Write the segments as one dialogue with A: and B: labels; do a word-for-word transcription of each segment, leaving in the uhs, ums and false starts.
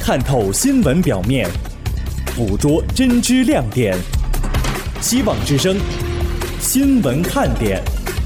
A: 探透新闻表面，捕捉真知亮点。希望之声，新闻看点。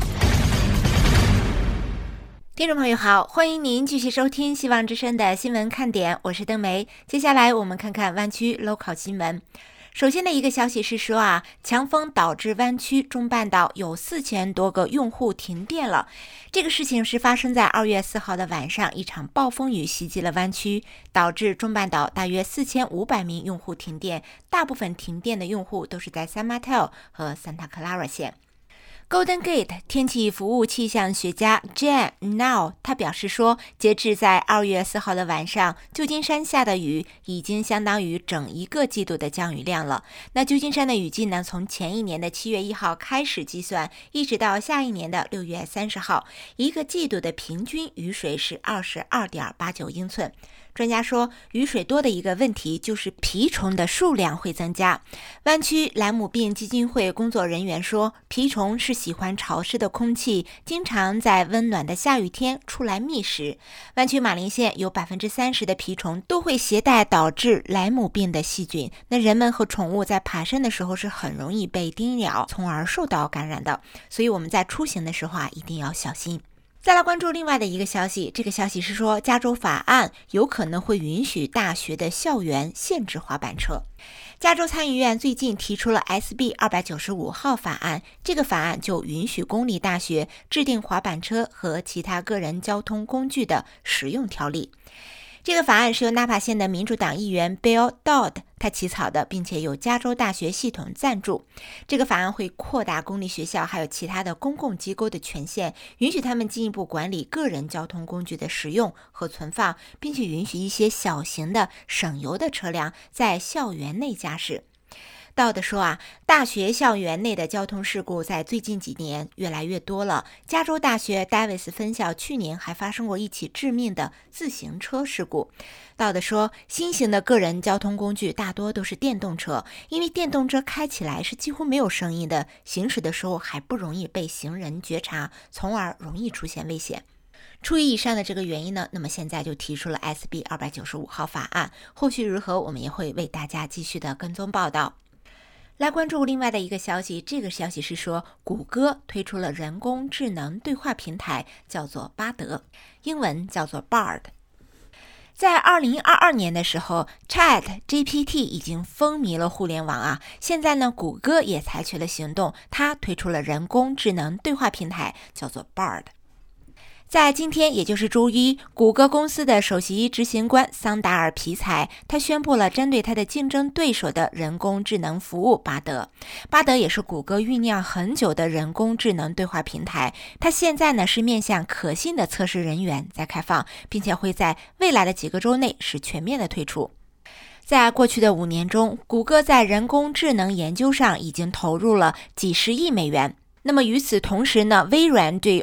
B: 听众朋友好，欢迎您继续收听希望之声的新闻看点，我是邓梅。接下来我们看看湾区 local 新闻。首先的一个消息是说啊，强风导致湾区中半岛有四千多个用户停电了。这个事情是发生在二月四号的晚上，一场暴风雨袭击了湾区，导致中半岛大约四千五百名用户停电，大部分停电的用户都是在 San Mateo 和 Santa Clara 县。Golden Gate 天气服务气象学家 Jan Now 他表示说，截至在二月四号的晚上，旧金山下的雨已经相当于整一个季度的降雨量了。那旧金山的雨季呢，从前一年的七月一号开始计算，一直到下一年的六月三十号，一个季度的平均雨水是二十二点八九英寸。专家说，雨水多的一个问题就是蜱虫的数量会增加。湾区莱姆病基金会工作人员说，蜱虫是喜欢潮湿的空气，经常在温暖的下雨天出来觅食。湾区马林县有 百分之三十 的蜱虫都会携带导致莱姆病的细菌，那人们和宠物在爬山的时候是很容易被叮咬，从而受到感染的。所以我们在出行的时候啊，一定要小心。再来关注另外的一个消息，这个消息是说，加州法案有可能会允许大学的校园限制滑板车。加州参议院最近提出了 S B 二百九十五号法案，这个法案就允许公立大学制定滑板车和其他个人交通工具的使用条例。这个法案是由纳帕县的民主党议员 Bill Dodd 他起草的，并且由加州大学系统赞助。这个法案会扩大公立学校还有其他的公共机构的权限，允许他们进一步管理个人交通工具的使用和存放，并且允许一些小型的省油的车辆在校园内驾驶。道的说啊，大学校园内的交通事故在最近几年越来越多了。加州大学戴维斯分校去年还发生过一起致命的自行车事故。道的说，新型的个人交通工具大多都是电动车，因为电动车开起来是几乎没有声音的，行驶的时候还不容易被行人觉察，从而容易出现危险。出于以上的这个原因呢，那么现在就提出了 S B 二百九十五号法案，后续如何我们也会为大家继续的跟踪报道。来关注另外的一个消息，这个消息是说，谷歌推出了人工智能对话平台，叫做巴德，英文叫做 Bard。在二零二二年的时候 Chat G P T 已经风靡了互联网啊，现在呢，谷歌也采取了行动，它推出了人工智能对话平台，叫做 Bard。在今天，也就是周一，谷歌公司的首席执行官桑达尔皮采，他宣布了针对他的竞争对手的人工智能服务巴德。巴德也是谷歌酝酿很久的人工智能对话平台，它现在呢是面向可信的测试人员在开放，并且会在未来的几个周内是全面的推出。在过去的五年中，谷歌在人工智能研究上已经投入了几十亿美元。那么与此同时呢，微软对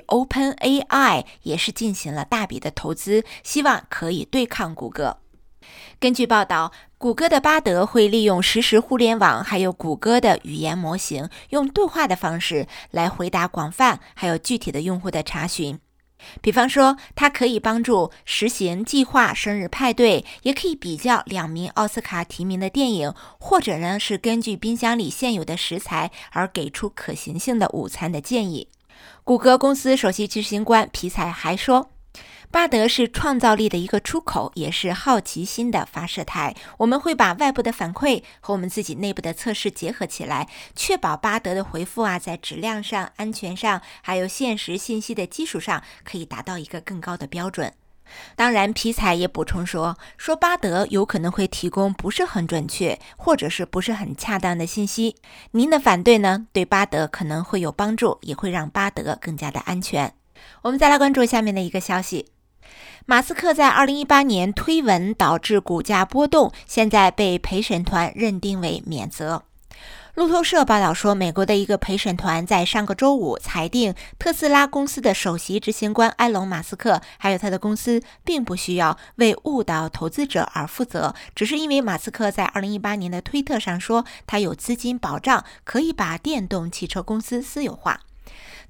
B: OpenAI 也是进行了大笔的投资，希望可以对抗谷歌。根据报道，谷歌的巴德会利用实时互联网还有谷歌的语言模型，用对话的方式来回答广泛还有具体的用户的查询。比方说，它可以帮助实行计划生日派对，也可以比较两名奥斯卡提名的电影，或者呢是根据冰箱里现有的食材而给出可行性的午餐的建议。谷歌公司首席执行官皮采还说，巴德是创造力的一个出口，也是好奇心的发射台。我们会把外部的反馈和我们自己内部的测试结合起来，确保巴德的回复啊，在质量上、安全上，还有现实信息的基础上，可以达到一个更高的标准。当然，皮采也补充说，说巴德有可能会提供不是很准确，或者是不是很恰当的信息。您的反对呢，对巴德可能会有帮助，也会让巴德更加的安全。我们再来关注下面的一个消息。马斯克在二零一八年推文导致股价波动，现在被陪审团认定为免责。路透社报道说，美国的一个陪审团在上个周五裁定，特斯拉公司的首席执行官埃隆·马斯克还有他的公司并不需要为误导投资者而负责，只是因为马斯克在二零一八年的推特上说，他有资金保障，可以把电动汽车公司私有化。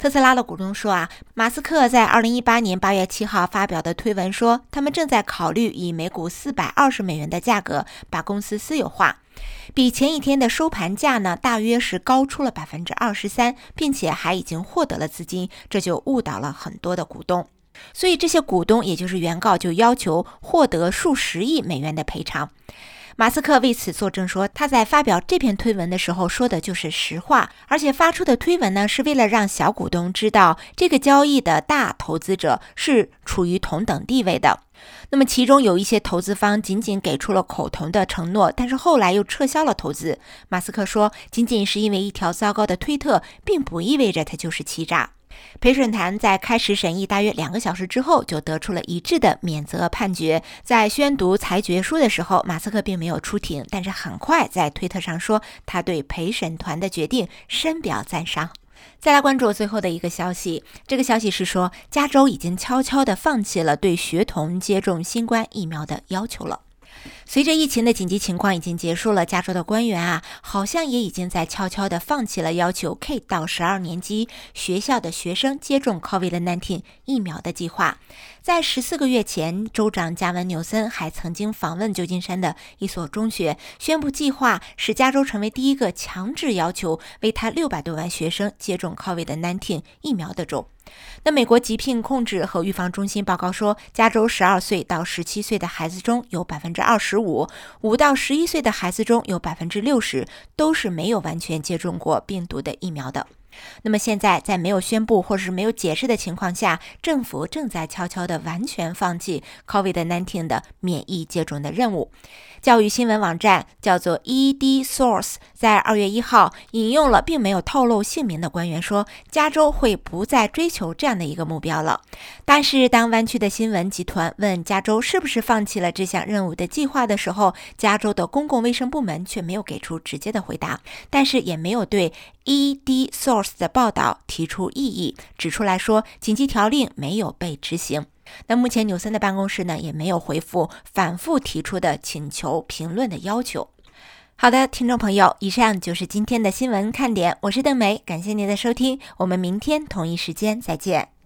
B: 特斯拉的股东说啊，马斯克在二零一八年八月七号发表的推文说，他们正在考虑以每股四百二十美元的价格把公司私有化，比前一天的收盘价呢大约是高出了 百分之二十三， 并且还已经获得了资金，这就误导了很多的股东。所以这些股东也就是原告就要求获得数十亿美元的赔偿。马斯克为此作证说，他在发表这篇推文的时候说的就是实话，而且发出的推文呢是为了让小股东知道这个交易的大投资者是处于同等地位的。那么其中有一些投资方仅仅给出了口头的承诺，但是后来又撤销了投资。马斯克说，仅仅是因为一条糟糕的推特，并不意味着它就是欺诈。陪审团在开始审议大约两个小时之后，就得出了一致的免责判决。在宣读裁决书的时候，马斯克并没有出庭，但是很快在推特上说，他对陪审团的决定深表赞赏。再来关注最后的一个消息，这个消息是说，加州已经悄悄地放弃了对学童接种新冠疫苗的要求了。随着疫情的紧急情况已经结束了，加州的官员啊，好像也已经在悄悄地放弃了要求 K 到十二年级学校的学生接种 COVID 十九 疫苗的计划。在十四个月前，州长加文纽森还曾经访问旧金山的一所中学，宣布计划使加州成为第一个强制要求为他六百多万学生接种 COVID 十九 疫苗的州。那美国疾病控制和预防中心报告说，加州十二岁到十七岁的孩子中有 百分之二十五， 五到十一岁的孩子中有 百分之六十 都是没有完全接种过病毒的疫苗的。那么现在在没有宣布或是没有解释的情况下，政府正在悄悄地完全放弃 COVID 十九 的免疫接种的任务。教育新闻网站叫做 E D Source 在二月一号引用了并没有透露姓名的官员说，加州会不再追求这样的一个目标了。但是当湾区的新闻集团问加州是不是放弃了这项任务的计划的时候，加州的公共卫生部门却没有给出直接的回答，但是也没有对 E D Source 的报道提出异议，指出来说紧急条令没有被执行。那目前纽森的办公室呢也没有回复反复提出的请求评论的要求。好的，听众朋友，以上就是今天的新闻看点，我是邓梅，感谢您的收听，我们明天同一时间再见。